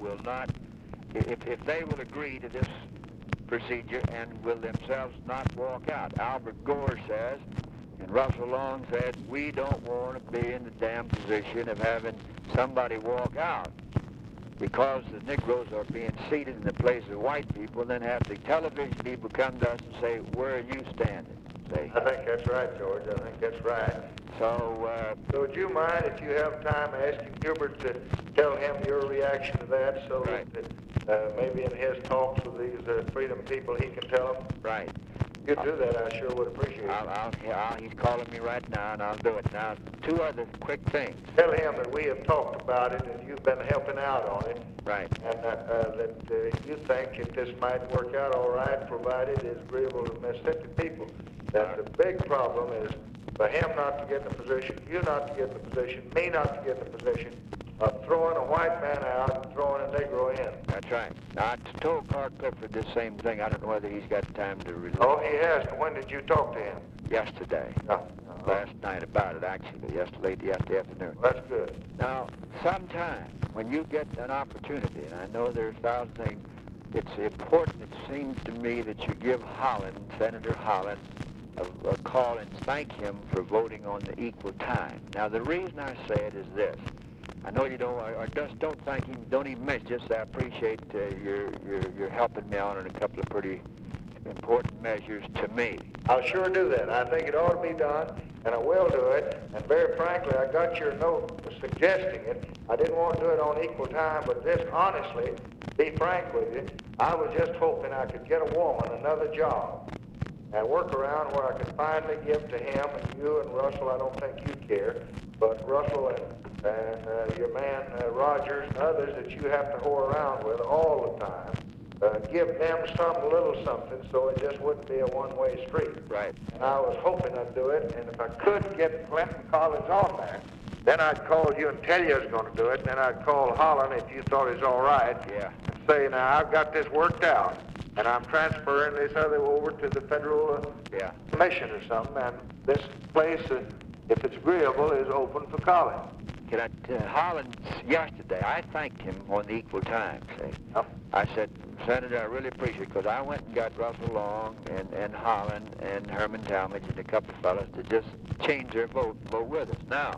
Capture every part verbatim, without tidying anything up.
will not, if, if they will agree to this procedure and will themselves not walk out. Albert Gore says, and Russell Long said, we don't want to be in the damn position of having somebody walk out because the Negroes are being seated in the place of white people, and then have the television people come to us and say, where are you standing? See? I think that's right, George. I think that's right. So, uh, so would you mind, if you have time, asking Hubert to tell him your reaction to that, so right. that uh, maybe in his talks with these uh, freedom people he can tell them? Right. If you'd do that, I sure would appreciate it. I'll, I'll, I'll, he's calling me right now, and I'll do it. Now, two other quick things. Tell him that we have talked about it, and you've been helping out on it. Right. And uh, uh, that uh, you think that this might work out all right, provided it's agreeable to Mississippi people. That the big problem is for him not to get in the position, you not to get in the position, me not to get in the position of throwing a white man out and throwing a Negro in. That's right. Now, I told Clark Clifford the same thing. I don't know whether he's got time to relate. Oh, he has. When did you talk to him? Yesterday. No. Uh-huh. Last night about it, actually. Yesterday, yesterday afternoon. Well, that's good. Now, sometime when you get an opportunity, and I know there's thousands of things, it's important, it seems to me, that you give Holland, Senator Holland, a, a call and thank him for voting on the equal time. Now, the reason I say it is this. I know you don't, or just don't thank him, don't even mention, just I appreciate uh, your, your, your helping me out on a couple of pretty important measures to me. I'll sure do that. I think it ought to be done, and I will do it. And very frankly, I got your note suggesting it. I didn't want to do it on equal time, but this, honestly, be frank with you, I was just hoping I could get a woman another job and work around where I could finally give to him and you and Russell. I don't think you care, but Russell and, and uh, your man uh, Rogers and others that you have to whore around with all the time, uh, give them some little something so it just wouldn't be a one-way street. Right. And I was hoping I'd do it, and if I could get Clinton College on there, then I'd call you and tell you I was going to do it, and then I'd call Holland if you thought it was all right, yeah. and say, now, I've got this worked out, and I'm transferring this other over to the Federal uh, yeah. Commission or something, and this place, uh, if it's agreeable, is open for calling. Can I, uh, Holland, yesterday, I thanked him on the equal time, see. Oh. I said, Senator, I really appreciate it, because I went and got Russell Long and, and Holland and Herman Talmadge and a couple of fellows to just change their vote, vote with us. Now,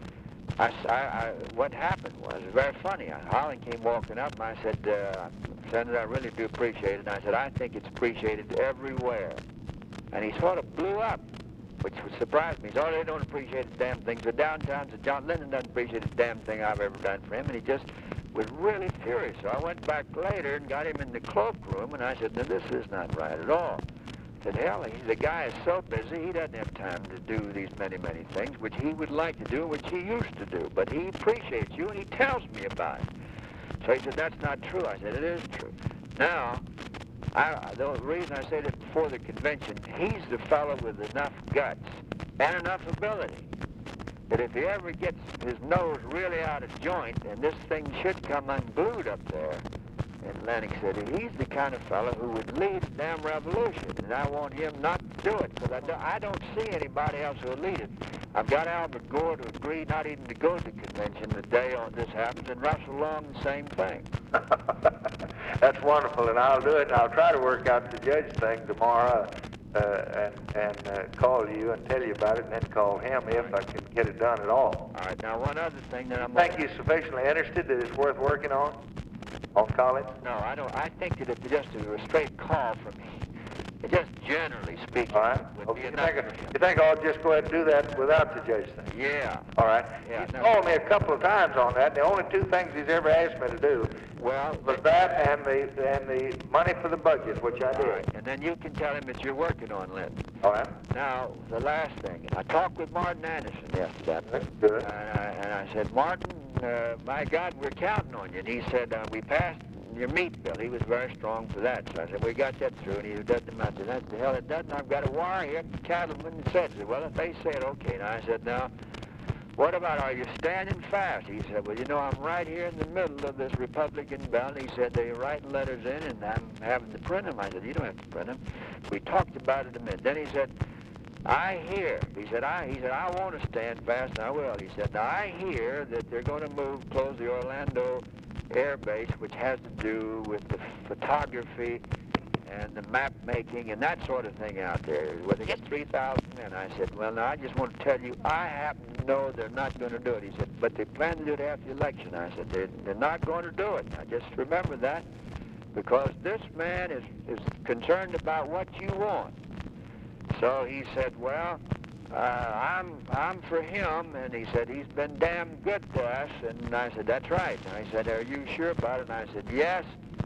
I, I, I, what happened was very funny. I, Holland came walking up, and I said, uh, Senator, I really do appreciate it. And I said, I think it's appreciated everywhere. And he sort of blew up, which surprised me. He said, oh, they don't appreciate the damn thing. The downtown, said, John Lennon doesn't appreciate the damn thing I've ever done for him. And he just was really furious. So I went back later and got him in the cloakroom, and I said, no, this is not right at all. I said, hell, he, the guy is so busy, he doesn't have time to do these many, many things, which he would like to do, which he used to do. But he appreciates you, and he tells me about it. So he said, that's not true. I said, it is true. Now, I, the reason I said it before the convention, he's the fellow with enough guts and enough ability that if he ever gets his nose really out of joint, and this thing should come unglued up there in Atlantic City, he's the kind of fellow who would lead a damn revolution, and I want him not to do it, because I, do, I don't see anybody else who will lead it. I've got Albert Gore to agree not even to go to the convention the day on this happens, and Russell Long, the same thing. That's wonderful, and I'll do it, and I'll try to work out the judge thing tomorrow, uh, and, and uh, call you and tell you about it, and then call him if I can get it done at all. All right, now one other thing that I'm... Think you're sufficiently interested that it's worth working on, on college? No, I don't. I think that if just a straight call from me, just generally speaking, all right. would Okay. be You, enough think, for him. you think I'll just go ahead and do that without the judge thing? Yeah. All right. Yeah, He's no. called me a couple of times on that. The only two things he's ever asked me to do Well, was that and the and the money for the budget, which I did. all right, and then you can tell him that you're working on Lynn. All right. Now, the last thing, I talked with Martin Anderson yesterday. That's good. And I, and I said, Martin, uh, my God, we're counting on you. And he said, uh, we passed your meat bill. He was very strong for that. So I said, we got that through. And he doesn't matter. That's the hell it doesn't. I've got a wire here. The cattleman said, well, if they say it, okay. And I said, now, what about, are you standing fast? He said, well, you know, I'm right here in the middle of this Republican bill. He said, they're writing letters in, and I'm having to print them. I said, you don't have to print them. We talked about it a minute. Then he said, I hear, he said, I, he said, I want to stand fast, and I will. He said, now, I hear that they're going to move, close the Orlando air base, which has to do with the photography and the map making and that sort of thing out there. Well, they get three thousand men. I said, well, now, I just want to tell you, I happen to know they're not going to do it. He said, but they plan to do it after the election. I said, they're, they're not going to do it. I just remember that, because this man is, is concerned about what you want. So he said, well, uh, I'm, I'm for him, and he said, he's been damn good to us. And I said, that's right. And I said, are you sure about it? And I said, yes,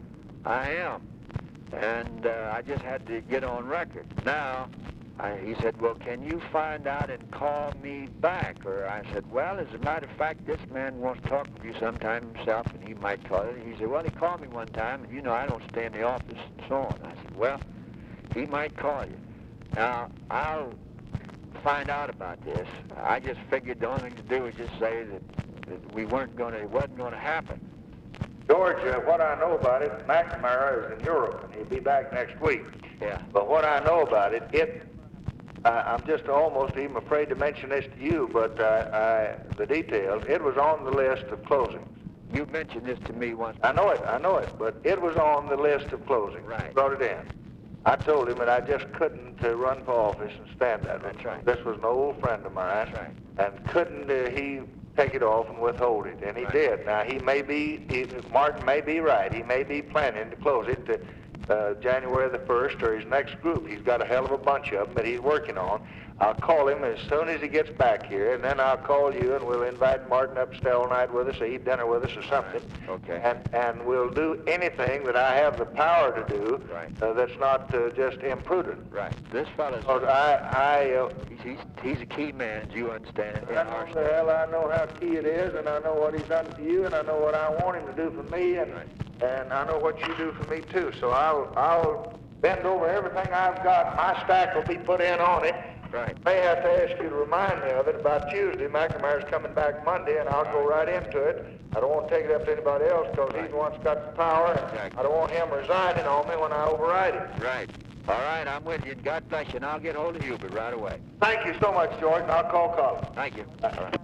I am. And uh, I just had to get on record. Now, I, he said, well, can you find out and call me back? Or I said, well, as a matter of fact, this man wants to talk with you sometime himself, and he might call you. He said, well, he called me one time, and you know I don't stay in the office and so on. I said, well, he might call you. Now, I'll find out about this. I just figured the only thing to do was just say that, that we weren't going to, it wasn't going to happen. George, uh, what I know about it, McNamara is in Europe, and he'll be back next week. Yeah. But what I know about it, it, uh, I'm just almost even afraid to mention this to you, but uh, I, the details, it was on the list of closings. You mentioned this to me once. I know it, I know it, but it was on the list of closings. Right. He brought it in. I told him that I just couldn't uh, run for office and stand that. That's right. This was an old friend of mine. That's right. And couldn't uh, he take it off and withhold it, and he Right. did. Now, he may be, he, Martin may be right. He may be planning to close it to uh, January the first or his next group. He's got a hell of a bunch of them that he's working on. I'll call him as soon as he gets back here, and then I'll call you, and we'll invite Martin up to stay all night with us, or eat dinner with us or something. Right. Okay. And, and we'll do anything that I have the power to do Right. uh, that's not uh, just imprudent. Right. This fellow's, Because I, I, uh, he's, he's, he's a key man, as you understand it, in I our know state. the hell I know how key it is, and I know what he's done for you, and I know what I want him to do for me, and Right. and I know what you do for me too. So I'll I'll bend over everything I've got. My stack will be put in on it. Right. May have to ask you to remind me of it about Tuesday. McNamara's coming back Monday, and I'll go right into it. I don't want to take it up to anybody else because he's the one that's got the power, and Exactly. I don't want him resigning on me when I override it. Right. All right, I'm with you. God bless you, and I'll get hold of Hubert right away. Thank you so much, George, and I'll call Colin. Thank you. All right.